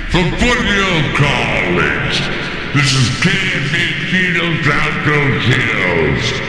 from Foothill College. This is KFC Outdoor Hills.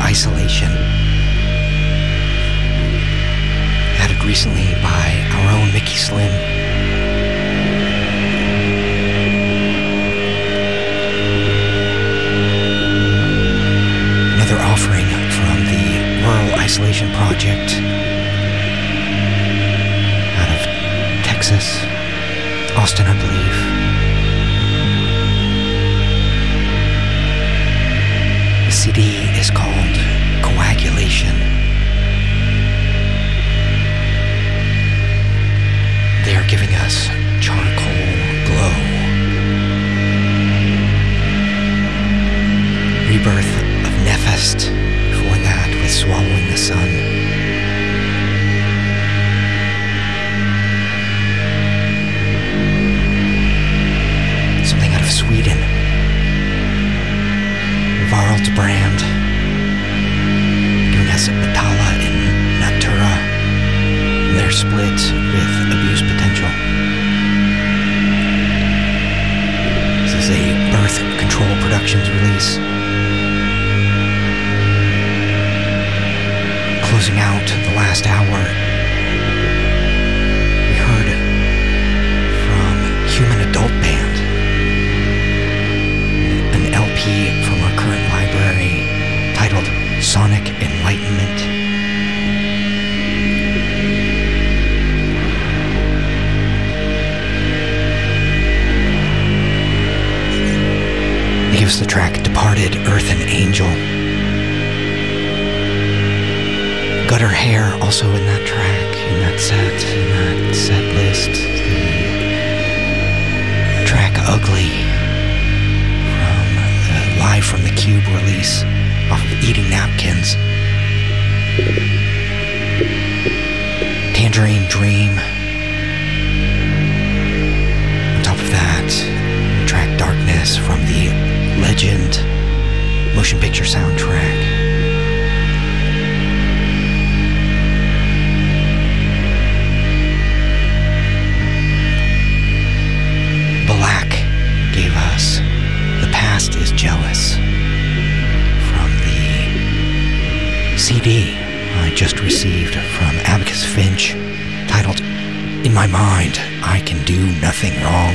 Isolation. Added recently by our own Mickey Slim. Another offering from the Rural Isolation Project out of Texas, Austin, I believe. The CD is called Coagulation. They are giving us Charcoal Glow. Rebirth of Nefest, before that with Swallowing the Sun. Something out of Sweden. Varld's Brand, giving us Metalla in Natura, and their split with Abuse Potential. This is a Birth Control Productions release. Closing out the last hour, we heard from Human Adult Band, an LP from our current library titled Sonic Enlightenment. They give us the track Departed Earth and Angel. Gutter Hair also in that track, in that set list. The track Ugly from the Live from the Cube release off of Eating Napkins. Tangerine Dream. On top of that, the track Darkness from the Legend motion picture soundtrack. Black gave us The Past is Jealous from the CD I just received from Abacus Finch titled In My Mind, I Can Do Nothing Wrong.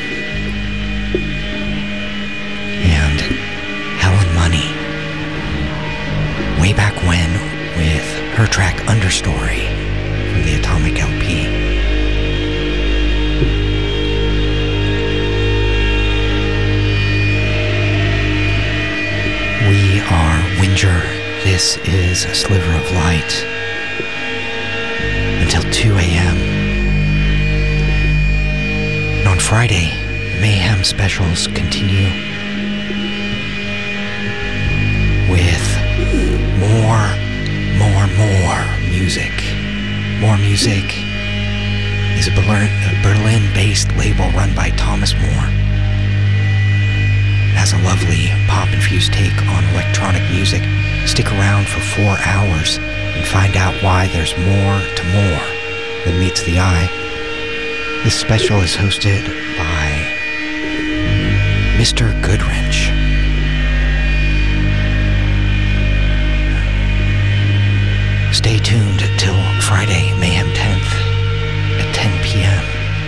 And Helen Money, way back when, with her track Understory from the Atomic LP. We are Whinger. This is A Sliver of Light. Until 2 a.m. And on Friday, Mayhem specials continue with more music. More Music is a Berlin-based label run by Thomas Moore. It has a lovely pop-infused take on electronic music. Stick around for 4 hours and find out why there's more to more than meets the eye. This special is hosted by Mr. Goodwrench. Stay tuned till Friday, Mayhem 10th at 10 p.m.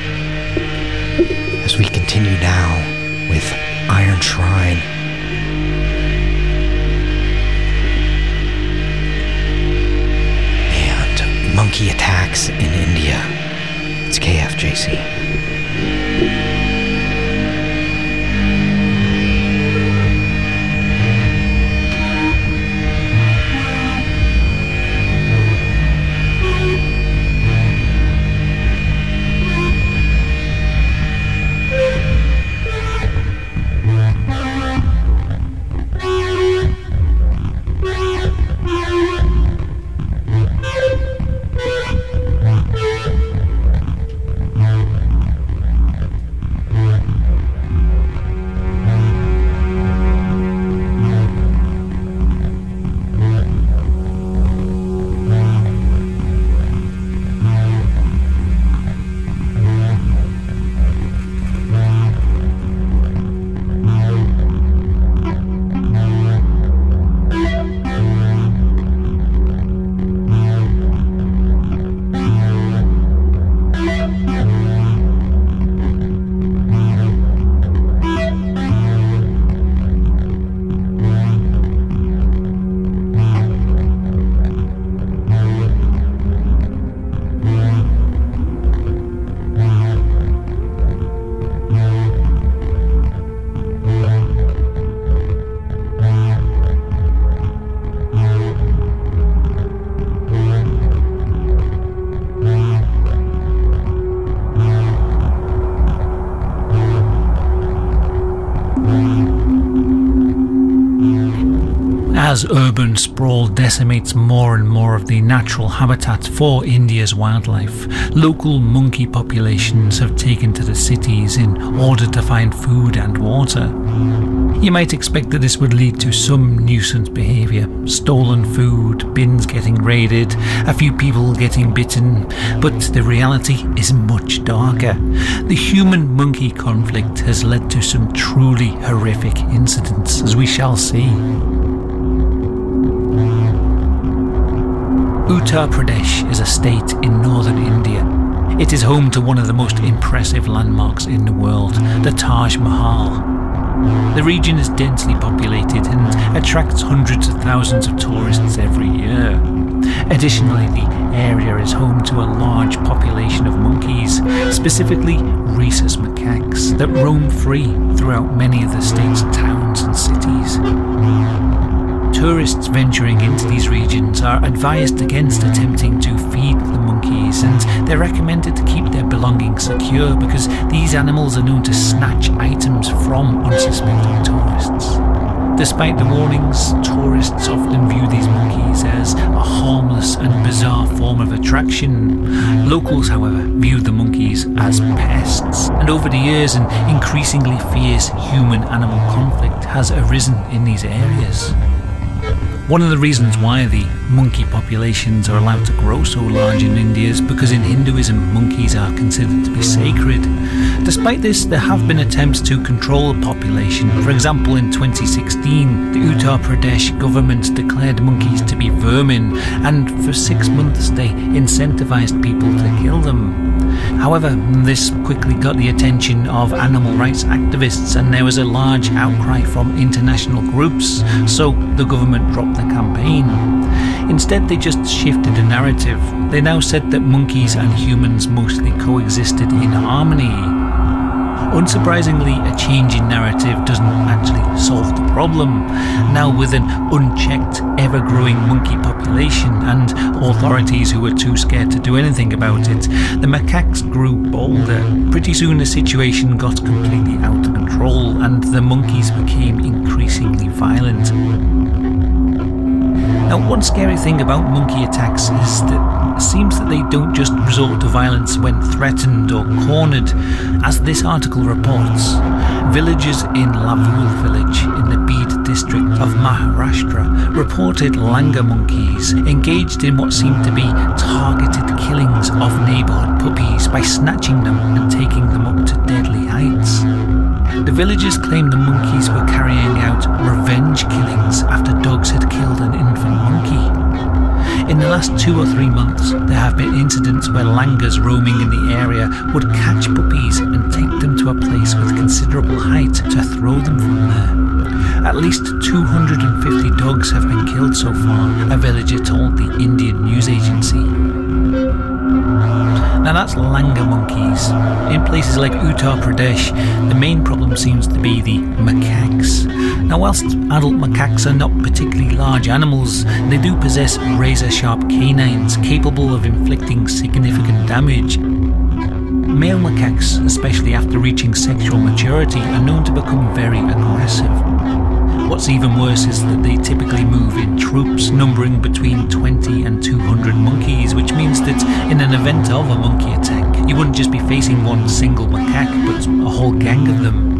as we continue now with Iron Shrine. And Monkey Attacks in India. It's KFJC. As urban sprawl decimates more and more of the natural habitat for India's wildlife, local monkey populations have taken to the cities in order to find food and water. You might expect that this would lead to some nuisance behaviour, stolen food, bins getting raided, a few people getting bitten, but the reality is much darker. The human-monkey conflict has led to some truly horrific incidents, as we shall see. Uttar Pradesh is a state in northern India. It is home to one of the most impressive landmarks in the world, the Taj Mahal. The region is densely populated and attracts hundreds of thousands of tourists every year. Additionally, the area is home to a large population of monkeys, specifically rhesus macaques, that roam free throughout many of the state's towns and cities. Tourists venturing into these regions are advised against attempting to feed the monkeys, and they're recommended to keep their belongings secure because these animals are known to snatch items from unsuspecting tourists. Despite the warnings, tourists often view these monkeys as a harmless and bizarre form of attraction. Locals, however, view the monkeys as pests, and over the years an increasingly fierce human-animal conflict has arisen in these areas. One of the reasons why the monkey populations are allowed to grow so large in India is because in Hinduism, monkeys are considered to be sacred. Despite this, there have been attempts to control the population. For example, in 2016, the Uttar Pradesh government declared monkeys to be vermin, and for 6 months they incentivized people to kill them. However, this quickly got the attention of animal rights activists, and there was a large outcry from international groups, so the government dropped the campaign. Instead, they just shifted the narrative. They now said that monkeys and humans mostly coexisted in harmony. Unsurprisingly, a change in narrative doesn't actually solve the problem. Now, with an unchecked, ever-growing monkey population and authorities who were too scared to do anything about it, the macaques grew bolder. Pretty soon the situation got completely out of control and the monkeys became increasingly violent. Now, one scary thing about monkey attacks is that it seems that they don't just resort to violence when threatened or cornered. As this article reports, villagers in Lavul village in the Bid district of Maharashtra reported langur monkeys engaged in what seemed to be targeted killings of neighbourhood puppies by snatching them and taking them up to deadly heights. The villagers claimed the monkeys were carrying out revenge killings after dogs had killed an infant monkey. In the last 2 or 3 months, there have been incidents where langurs roaming in the area would catch puppies and take them to a place with considerable height to throw them from there. At least 250 dogs have been killed so far, a villager told the Indian news agency. Now that's langur monkeys. In places like Uttar Pradesh, the main problem seems to be the macaques. Now whilst adult macaques are not particularly large animals, they do possess razor-sharp canines capable of inflicting significant damage. Male macaques, especially after reaching sexual maturity, are known to become very aggressive. What's even worse is that they typically move in troops numbering between 20 and 200 monkeys, which means that in an event of a monkey attack, you wouldn't just be facing one single macaque, but a whole gang of them.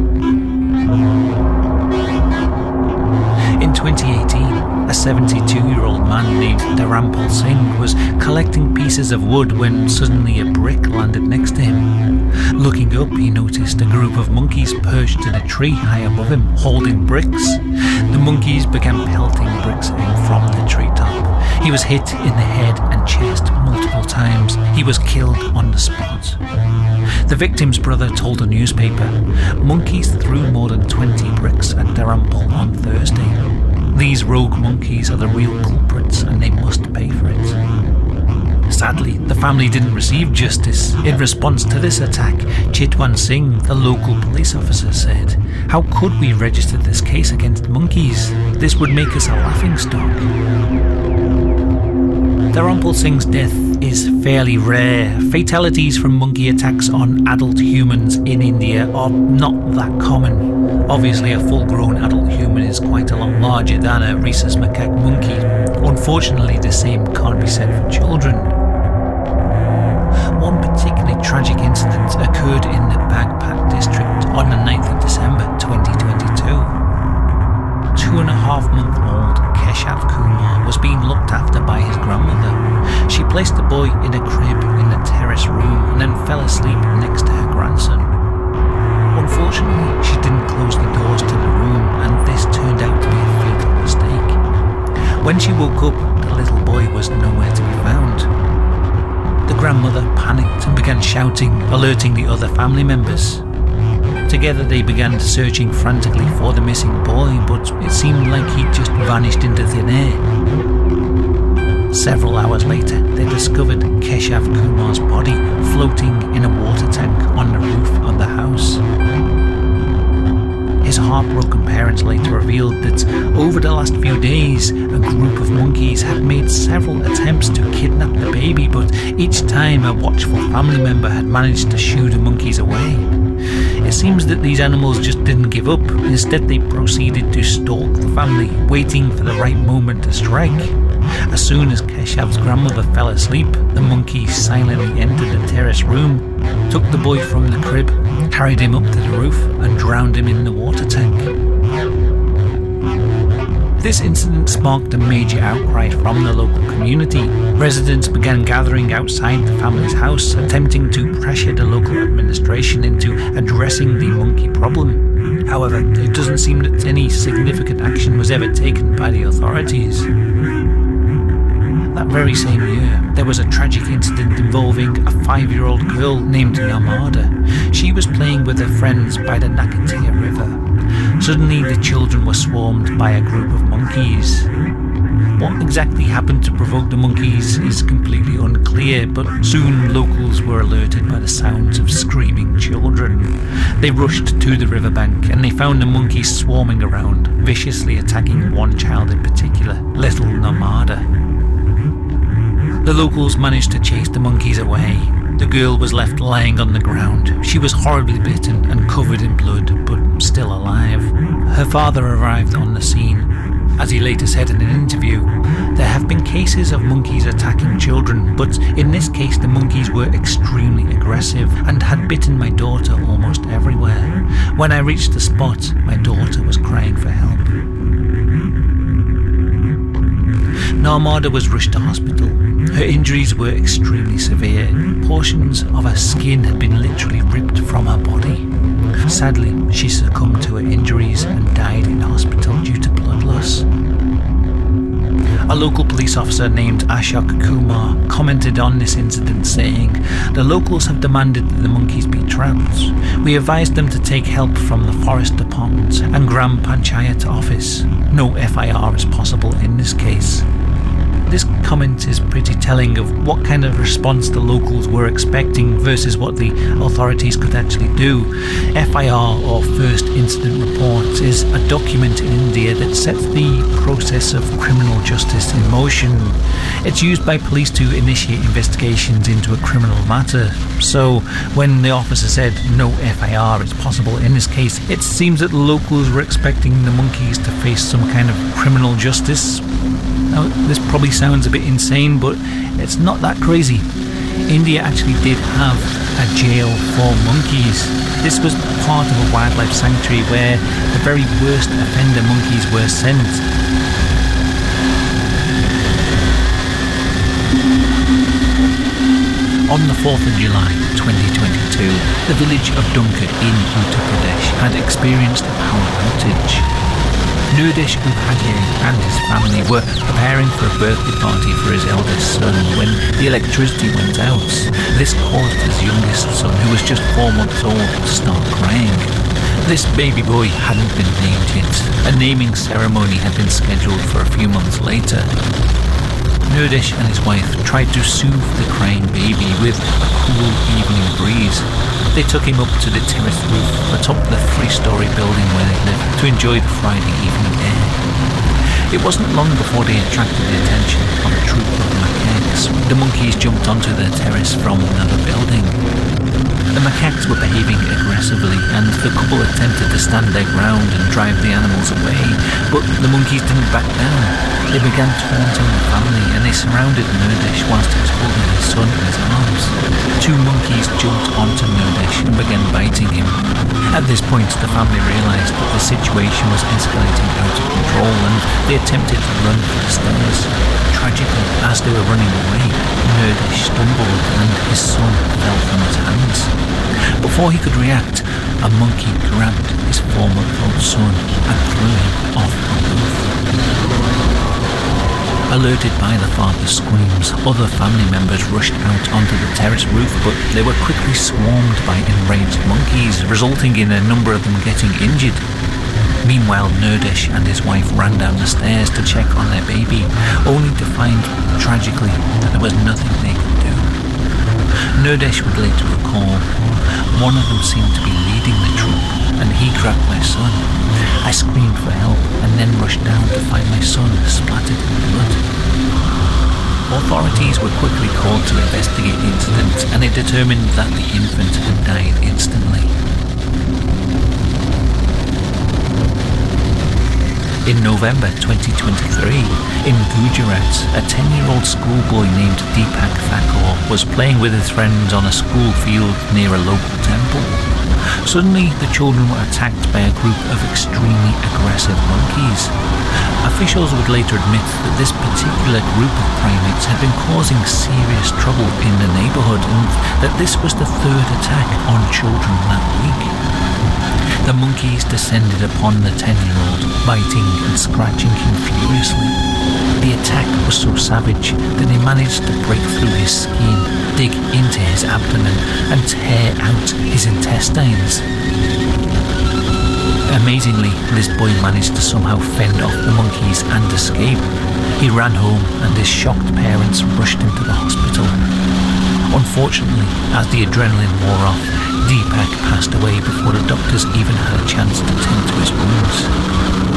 In 2018, a 72-year-old man named Dharampal Singh was collecting pieces of wood when suddenly a brick landed next to him. Looking up, he noticed a group of monkeys perched in a tree high above him, holding bricks. The monkeys began pelting bricks at him from the treetop. He was hit in the head and chest multiple times. He was killed on the spot. The victim's brother told a newspaper, "Monkeys threw more than 20 bricks at Dharampal on Thursday. These rogue monkeys are the real culprits and they must pay for it." Sadly, the family didn't receive justice. In response to this attack, Chitwan Singh, the local police officer, said, "How could we register this case against monkeys? This would make us a laughingstock." Dharampal Singh's death is fairly rare. Fatalities from monkey attacks on adult humans in India are not that common. Obviously, a full-grown adult human is quite a lot larger than a rhesus macaque monkey. Unfortunately, the same can't be said for children. One particularly tragic incident occurred in the Bagpat district on the 9th of December 2022. 2.5-month-old Keshav Kumar was being looked after by his grandmother. She placed the boy in a crib in the terrace room and then fell asleep next to her grandson. Unfortunately, she didn't close the doors to the room, and this turned out to be a fatal mistake. When she woke up, the little boy was nowhere to be found. The grandmother panicked and began shouting, alerting the other family members. Together they began searching frantically for the missing boy, but it seemed like he'd just vanished into thin air. Several hours later, they discovered Keshav Kumar's body floating in a water tank on the roof of the house. His heartbroken parents later revealed that over the last few days, a group of monkeys had made several attempts to kidnap the baby, but each time a watchful family member had managed to shoo the monkeys away. It seems that these animals just didn't give up. Instead, they proceeded to stalk the family, waiting for the right moment to strike. As soon as Keshav's grandmother fell asleep, the monkeys silently entered the terrace room, took the boy from the crib, carried him up to the roof and drowned him in the water tank. This incident sparked a major outcry from the local community. Residents began gathering outside the family's house, attempting to pressure the local administration into addressing the monkey problem. However, it doesn't seem that any significant action was ever taken by the authorities. That very same year, there was a tragic incident involving a 5-year-old girl named Narmada. She was playing with her friends by the Nakatia River. Suddenly, the children were swarmed by a group of monkeys. What exactly happened to provoke the monkeys is completely unclear, but soon locals were alerted by the sounds of screaming children. They rushed to the riverbank and they found the monkeys swarming around, viciously attacking one child in particular, little Narmada. The locals managed to chase the monkeys away. The girl was left lying on the ground. She was horribly bitten and covered in blood, but still alive. Her father arrived on the scene. As he later said in an interview, there have been cases of monkeys attacking children, but in this case the monkeys were extremely aggressive and had bitten my daughter almost everywhere. When I reached the spot, my daughter was crying for help. Narmada was rushed to hospital. Her injuries were extremely severe. Portions of her skin had been literally ripped from her body. Sadly, she succumbed to her injuries and died in hospital due to blood loss. A local police officer named Ashok Kumar commented on this incident, saying, "The locals have demanded that the monkeys be trapped. We advised them to take help from the forest department and Gram Panchayat office. No FIR is possible in this case." This comment is pretty telling of what kind of response the locals were expecting versus what the authorities could actually do. FIR, or First Incident Report, is a document in India that sets the process of criminal justice in motion. It's used by police to initiate investigations into a criminal matter. So when the officer said no FIR is possible in this case, it seems that the locals were expecting the monkeys to face some kind of criminal justice. Now, this probably sounds a bit insane, but it's not that crazy. India actually did have a jail for monkeys. This was part of a wildlife sanctuary where the very worst offender monkeys were sent. On the 4th of July 2022, the village of Dunka in Uttar Pradesh had experienced a power outage. Nurdish Upadhyay and his family were preparing for a birthday party for his eldest son when the electricity went out. This caused his youngest son, who was just 4 months old, to start crying. This baby boy hadn't been named yet. A naming ceremony had been scheduled for a few months later. Nurdish and his wife tried to soothe the crying baby with a cool evening breeze. They took him up to the terrace roof atop the 3-story building where they lived to enjoy the Friday evening air. It wasn't long before they attracted the attention of a troop of macaques. The monkeys jumped onto the terrace from another building. The macaques were behaving aggressively, and the couple attempted to stand their ground and drive the animals away, but the monkeys didn't back down. They began taunting the family, and they surrounded Nirdesh whilst he was holding his son in his arms. 2 monkeys jumped onto Nirdesh and began biting him. At this point, the family realised that the situation was escalating out of control, and they attempted to run for the stairs. Tragically, as they were running away, Nirdesh stumbled and his son fell from his hands. Before he could react, a monkey grabbed his 4-month-old son and threw him off the roof. Alerted by the father's screams, other family members rushed out onto the terrace roof, but they were quickly swarmed by enraged monkeys, resulting in a number of them getting injured. Meanwhile, Nirdesh and his wife ran down the stairs to check on their baby, only to find, tragically, that there was nothing they could do. Nirdesh would later recall, one of them seemed to be leading the troop, and he grabbed my son. I screamed for help and then rushed down to find my son splattered in blood. Authorities were quickly called to investigate the incident, and they determined that the infant had died instantly. In November 2023, in Gujarat, a 10-year-old schoolboy named Deepak Thakur was playing with his friends on a school field near a local temple. Suddenly, the children were attacked by a group of extremely aggressive monkeys. Officials would later admit that this particular group of primates had been causing serious trouble in the neighbourhood, and that this was the 3rd attack on children that week. The monkeys descended upon the 10-year-old, biting and scratching him furiously. The attack was so savage that they managed to break through his skin, dig into his abdomen, and tear out his intestines. Amazingly, this boy managed to somehow fend off the monkeys and escape. He ran home, and his shocked parents rushed him to the hospital. Unfortunately, as the adrenaline wore off, Deepak passed away before the doctors even had a chance to tend to his wounds.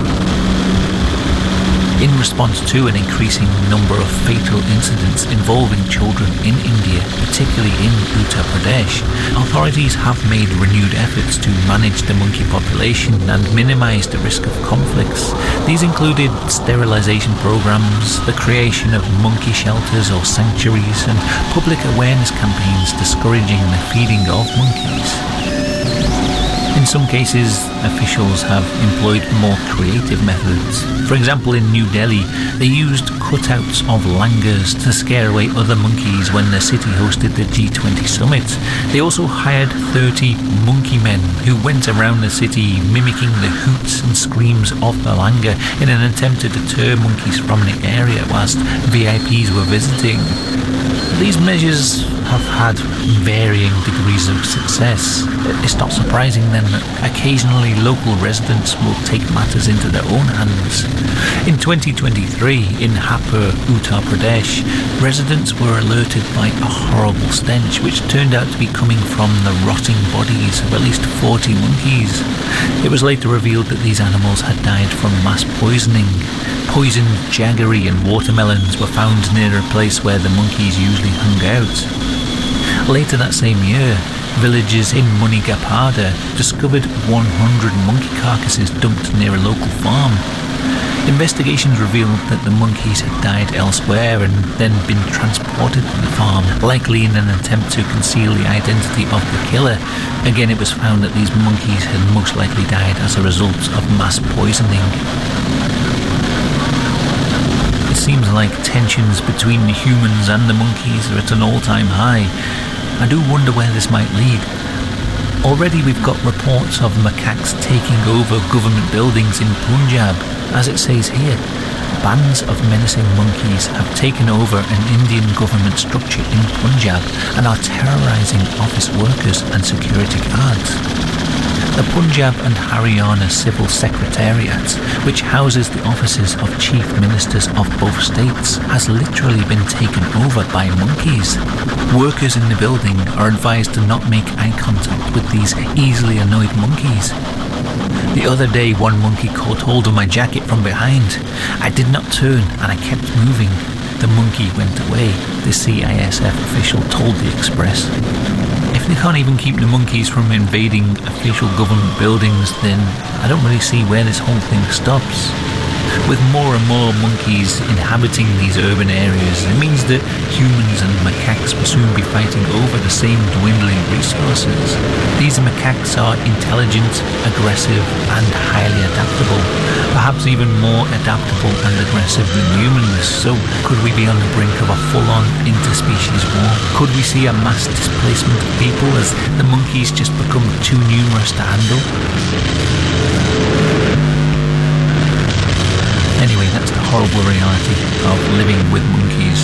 In response to an increasing number of fatal incidents involving children in India, particularly in Uttar Pradesh, authorities have made renewed efforts to manage the monkey population and minimise the risk of conflicts. These included sterilisation programs, the creation of monkey shelters or sanctuaries, and public awareness campaigns discouraging the feeding of monkeys. In some cases, officials have employed more creative methods. For example, in New Delhi, they used cutouts of langurs to scare away other monkeys when the city hosted the G20 summit. They also hired 30 monkey men who went around the city mimicking the hoots and screams of the langur in an attempt to deter monkeys from the area whilst VIPs were visiting. These measures have had varying degrees of success. It's not surprising then that occasionally local residents will take matters into their own hands. In 2023, in Hapur, Uttar Pradesh, residents were alerted by a horrible stench which turned out to be coming from the rotting bodies of at least 40 monkeys. It was later revealed that these animals had died from mass poisoning. Poisoned jaggery and watermelons were found near a place where the monkeys usually hung out. Later that same year, villagers in Munigapada discovered 100 monkey carcasses dumped near a local farm. Investigations revealed that the monkeys had died elsewhere and then been transported to the farm, likely in an attempt to conceal the identity of the killer. Again, it was found that these monkeys had most likely died as a result of mass poisoning. It seems like tensions between the humans and the monkeys are at an all-time high. I do wonder where this might lead. Already we've got reports of macaques taking over government buildings in Punjab. As it says here, bands of menacing monkeys have taken over an Indian government structure in Punjab and are terrorising office workers and security guards. The Punjab and Haryana Civil Secretariat, which houses the offices of chief ministers of both states, has literally been taken over by monkeys. Workers in the building are advised to not make eye contact with these easily annoyed monkeys. The other day, one monkey caught hold of my jacket from behind. I did not turn and I kept moving. The monkey went away, the CISF official told the Express. If If they can't even keep the monkeys from invading official government buildings, then I don't really see where this whole thing stops. With more and more monkeys inhabiting these urban areas, it means that humans and macaques will soon be fighting over the same dwindling resources. These macaques are intelligent, aggressive, and highly adaptable, perhaps even more adaptable and aggressive than humans. So could we be on the brink of a full-on interspecies war? Could we see a mass displacement of people as the monkeys just become too numerous to handle? Anyway, that's the horrible reality of living with monkeys.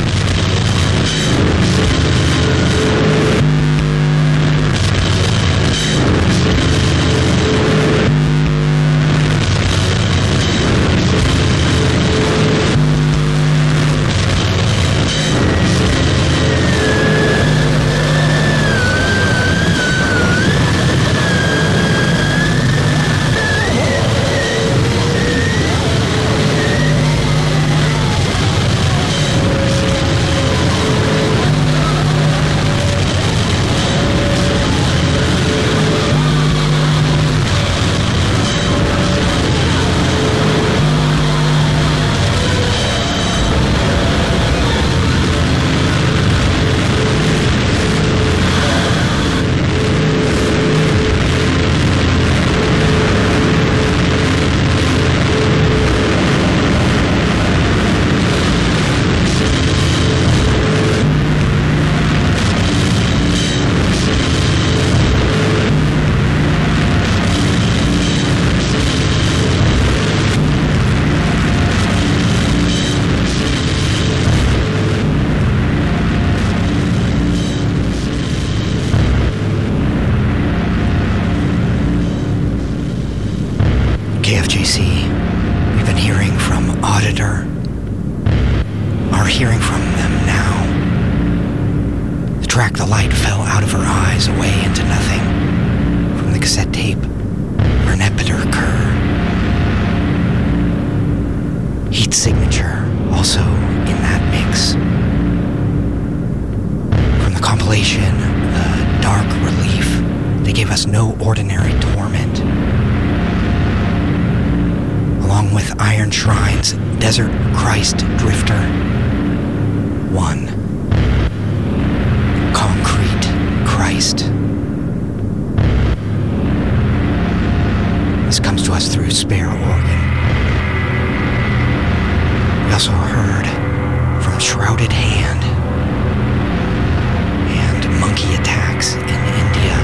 KFJC, we've been hearing from Auditor, are hearing from them now. The track The Light fell out of her eyes, away into nothing, from the cassette tape, Vernepiter Kerr. Heat Signature, also in that mix. From the compilation, The Dark Relief, they gave us No Ordinary Torment. Along with Iron Shrines, Desert Christ Drifter 1. Concrete Christ. This comes to us through Spare Organ. We also heard from Shrouded Hand and Monkey Attacks in India.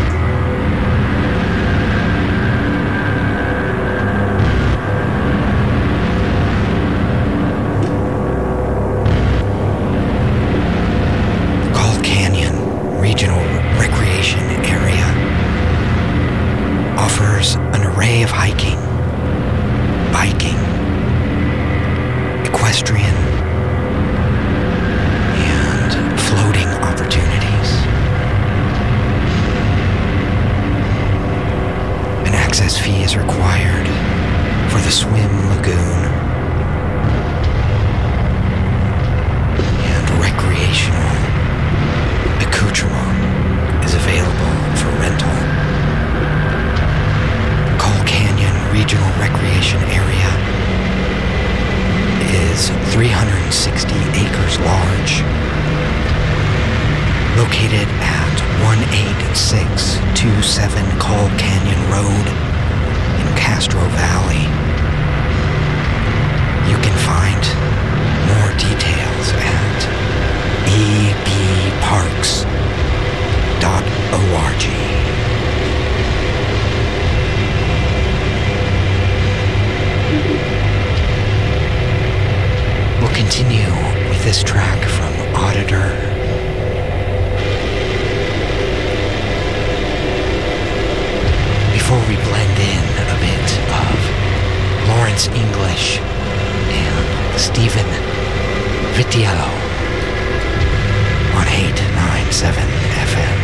Regional Recreation Area offers an array of hiking, biking, equestrian, and floating opportunities. An access fee is required for the swim lagoon and recreational accoutrement is available for rental. Coal Canyon Regional Recreation Area is 360 acres large, located at 18627 Coal Canyon Road in Castro Valley. You can find more details at ebparks.org. We'll continue with this track from Auditor. Before we blend in a bit of Lawrence English and Stephen Vitiello on 897 FM.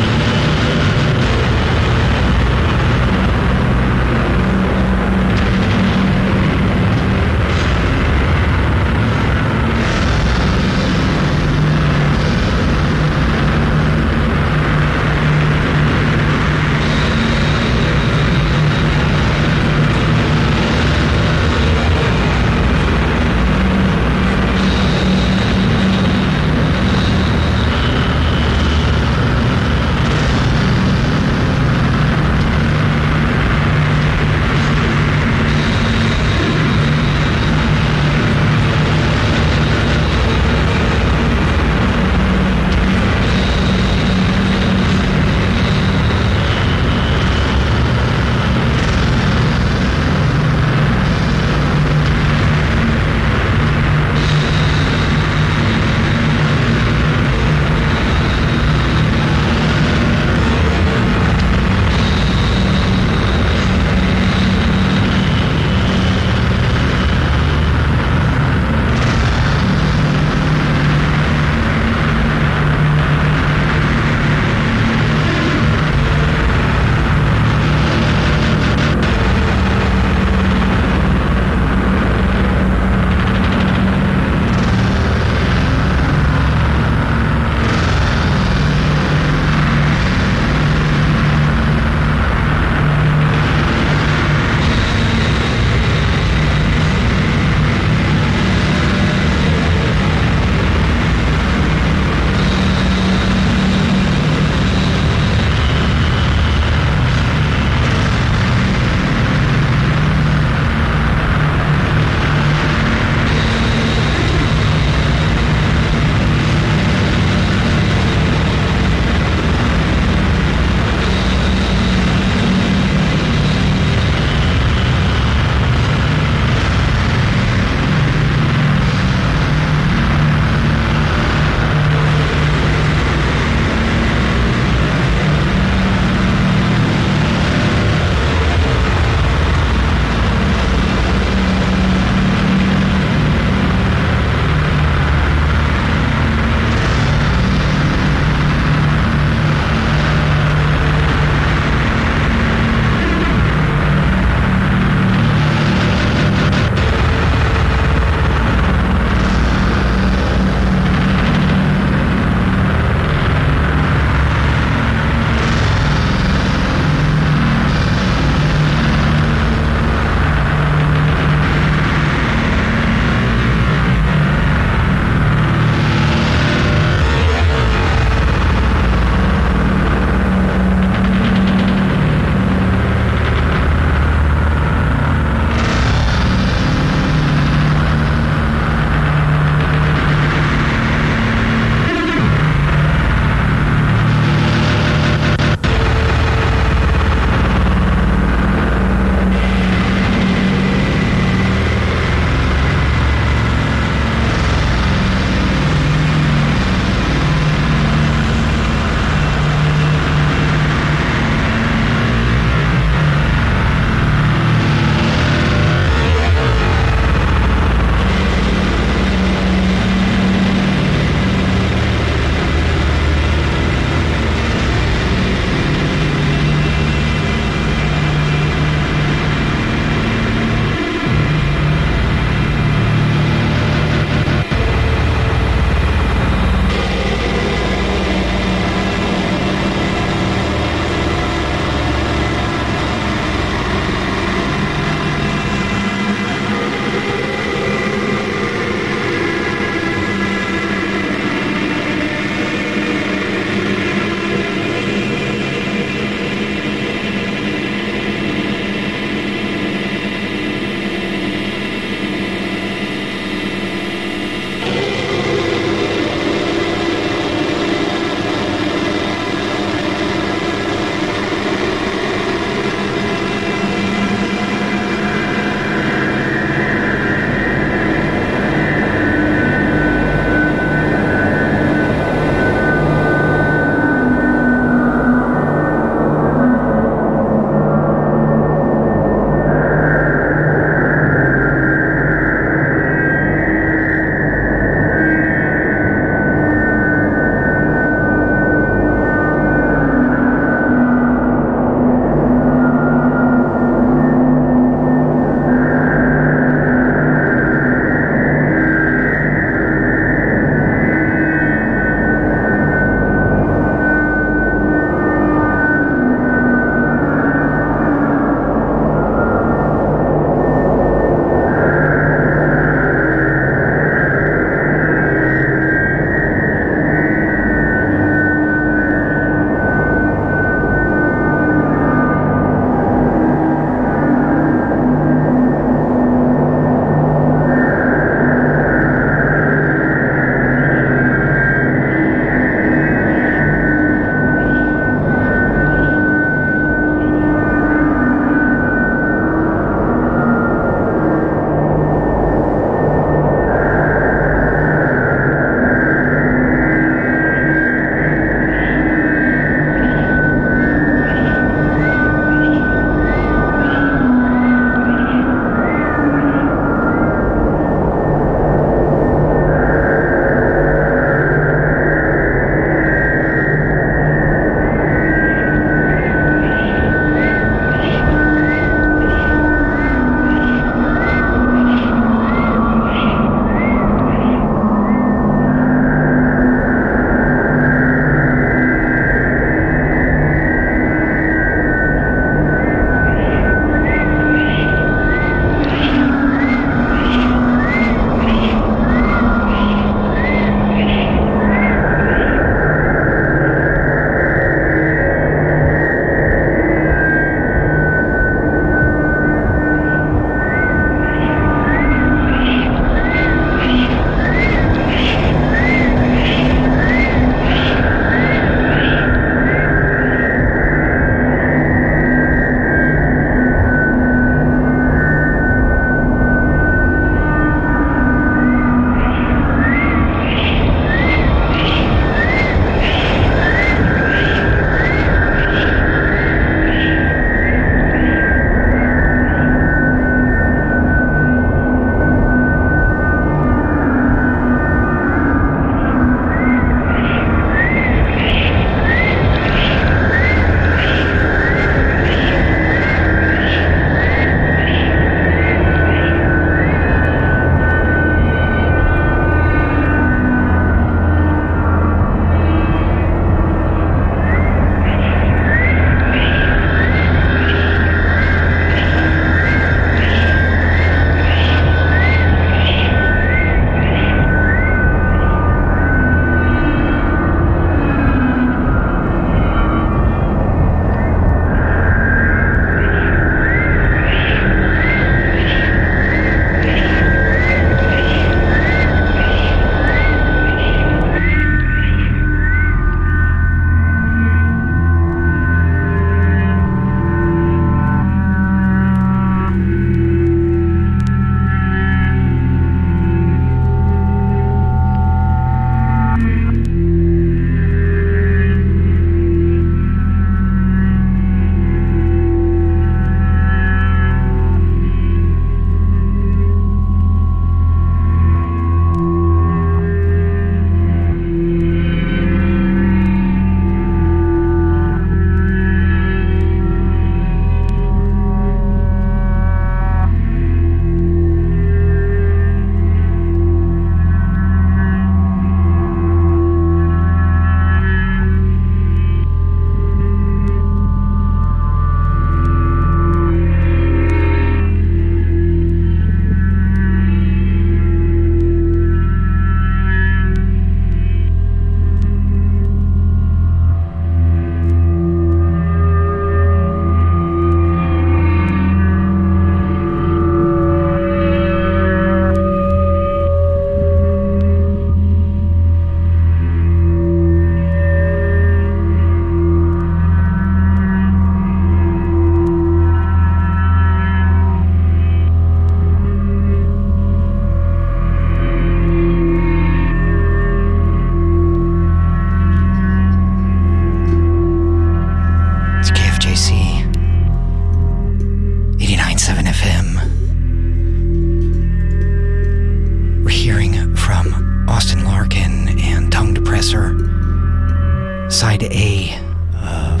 side A of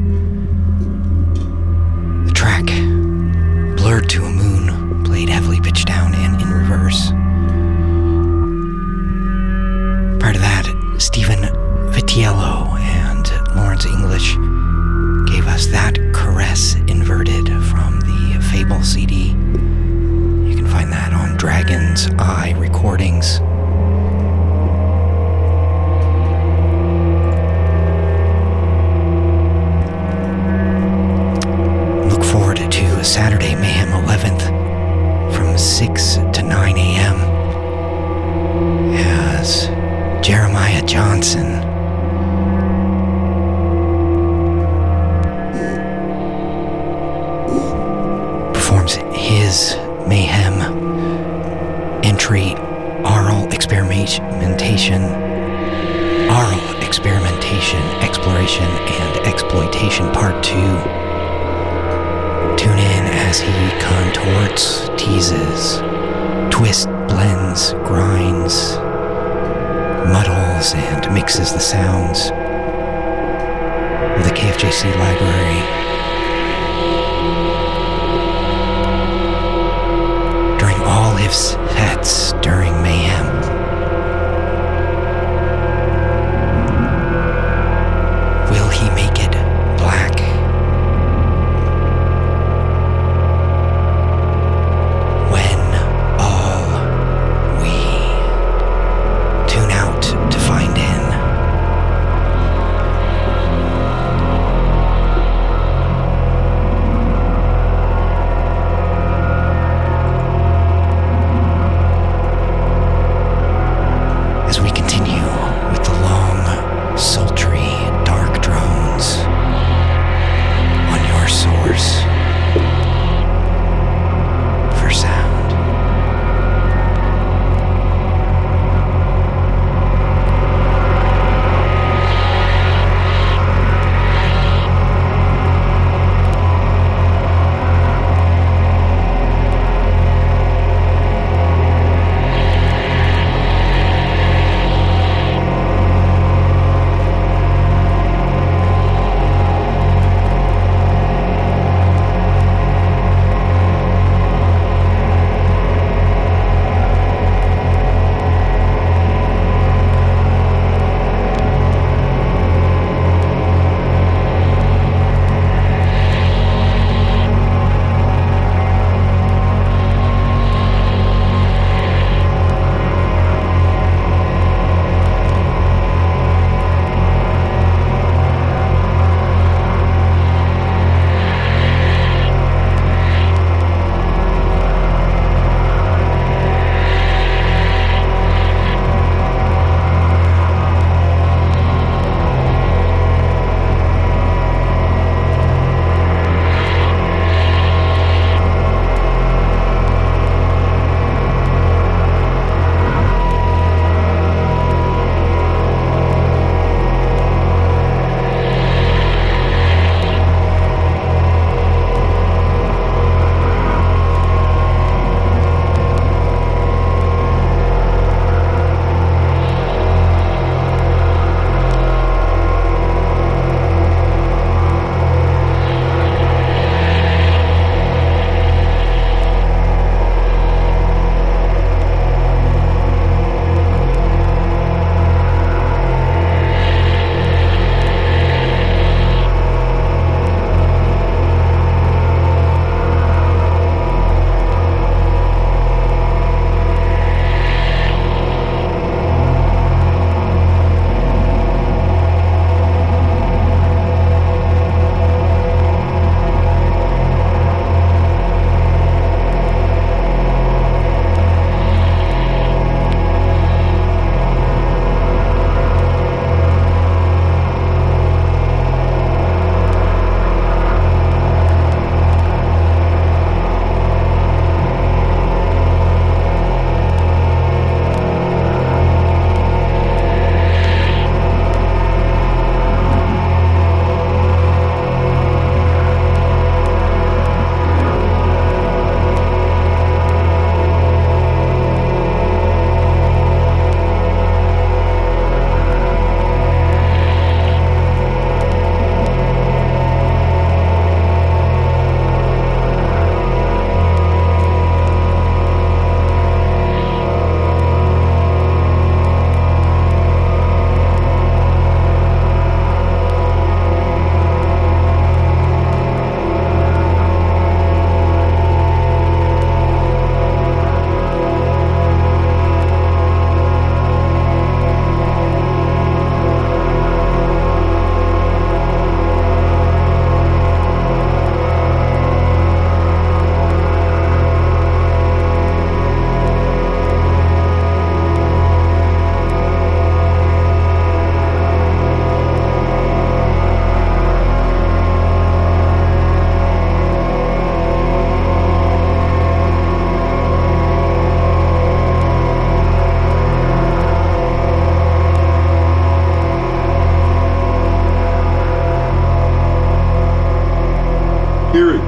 the track Blurred to a Moon, played heavily pitched down and in reverse. Prior to that, Stephen Vitiello and Lawrence English gave us That Caress Inverted from the Fable CD. You can find that on Dragon's Eye Recordings. Look forward to Saturday, Mayhem 11th from 6 to 9 a.m. as Jeremiah Johnson performs his Mayhem entry, Aural Experimentation, Exploration, and Exploitation Part 2. Tune in as he contorts, teases, twists, blends, grinds, muddles, and mixes the sounds of the KFJC library. During all his sets during Mayhem. Will he make it black? When all we tune out to find in.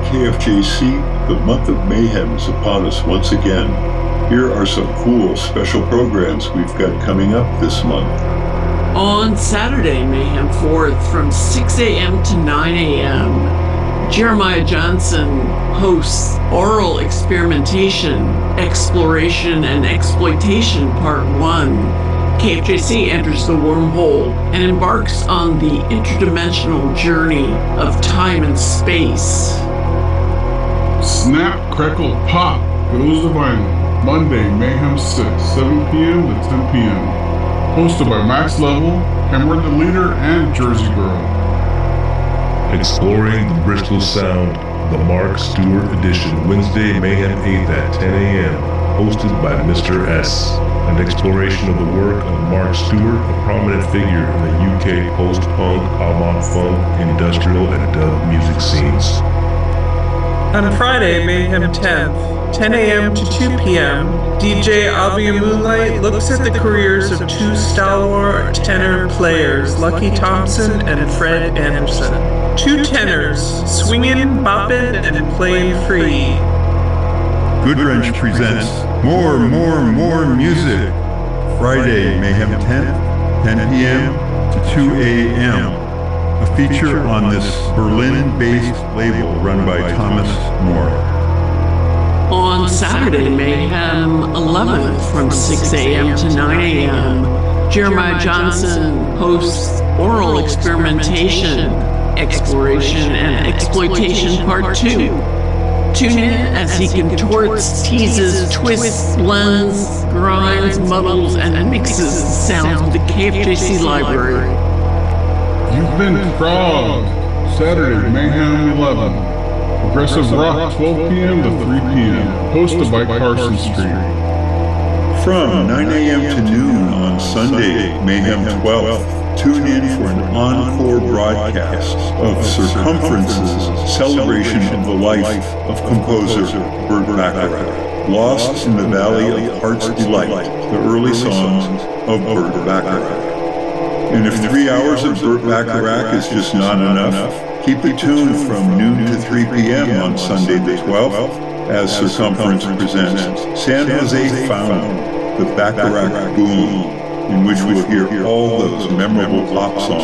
KFJC, the month of mayhem is upon us once again. Here are some cool special programs we've got coming up this month. On Saturday, Mayhem 4th, from 6 a.m. to 9 a.m., Jeremiah Johnson hosts Oral Experimentation, Exploration, and Exploitation Part 1. KFJC enters the wormhole and embarks on the interdimensional journey of time and space. Snap, Crackle, Pop goes to vinyl. Monday, Mayhem 6, 7 p.m. to 10 p.m. Hosted by Max Level, Hammer the Leader, and Jersey Girl. Exploring the Bristol Sound, the Mark Stewart edition, Wednesday, Mayhem 8th at 10 a.m. Hosted by Mr. S. An exploration of the work of Mark Stewart, a prominent figure in the UK post-punk, avant-funk, industrial, and dub music scenes. On Friday, Mayhem 10th, 10 a.m. to 2 p.m., DJ Albia Moonlight looks at the careers of two stalwart tenor players, Lucky Thompson and Fred Anderson. Two tenors, swingin', boppin', and playing free. Goodwrench presents More Music. Friday, Mayhem 10th, 10 p.m. to 2 a.m. A feature on this Berlin-based label run by Thomas Moore. On Saturday, Mayhem 11th, from 6 a.m. to 9 a.m., Jeremiah Johnson hosts Oral Experimentation, Exploration, and Exploitation Part 2. Tune in as he contorts, teases, twists, blends, grinds, muddles, and mixes the sounds of the KFJC library. You've been Frog. Saturday, Mayhem 11. Progressive Rock, 12 p.m. to 3 p.m. Hosted by Carson Street. From 9 a.m. to noon on Sunday, Mayhem 12th, tune in for an encore broadcast of Circumference's celebration of the life of composer Burt Bacharach. Lost in the Valley of Heart's Delight, the early songs of Burt Bacharach. And if 3 hours of Burt Bacharach is just not enough, keep it tuned from noon to 3 p.m. on Sunday the 12th as Circumference presents San Jose Found, the Bacharach Boom, in which we'll hear all those memorable pop songs